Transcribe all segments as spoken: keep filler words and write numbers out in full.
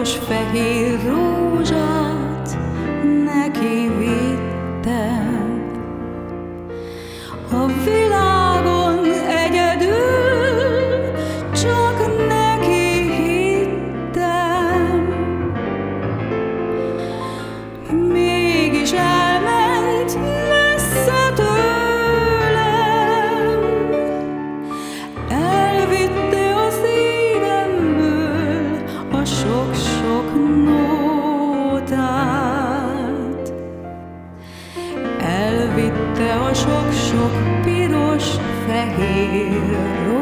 piros-fehér rózsát neki vittem. A világon egyedül csak neki hittem. Mégis elment messze tőlem, elvitte a szívemből a sok-sok nótát, elvitte a sok-sok piros-fehér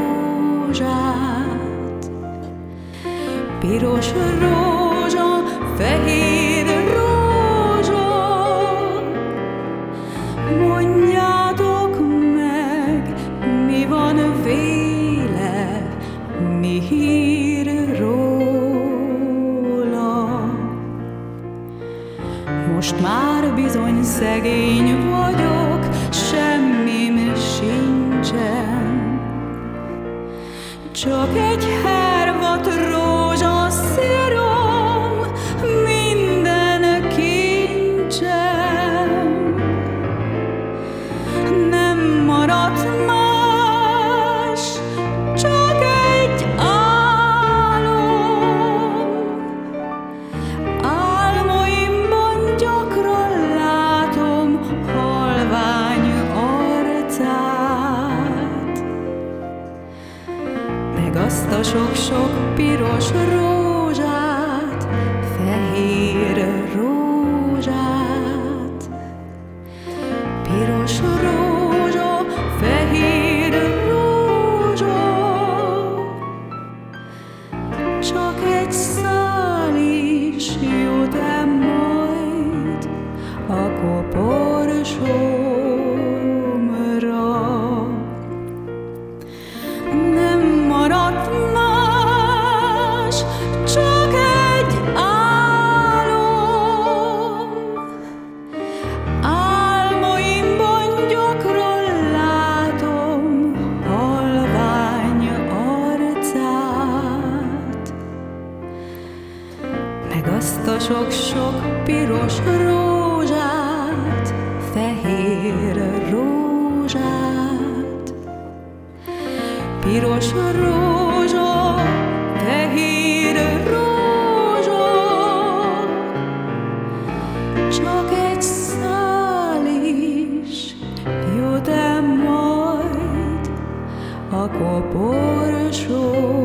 rózsát. Piros rózsa, fehér rózsa, mondjátok meg, mi van véle, mi hír róla. Most már bizony szegény vagyok, semmim sincsen, csak egy hervat rózsaszírom, minden kincsem. Nem maradt más, csak egy álom. Álmaimban gyakran látom halvány arcát, meg azt a sok-sok piros rózsát, fehér rózsát. Piros rózsa, fehér rózsa, csak egy szál is jut-e majd a koporsómra. Nem maradt más, csak egy álom. Álmaimban gyakran látom halvány arcát, meg azt a sok-sok piros rózsát, fehér rózsát. Piros rózsa, fehér rózsa, csak egy szál is jut-e majd a koporsómra.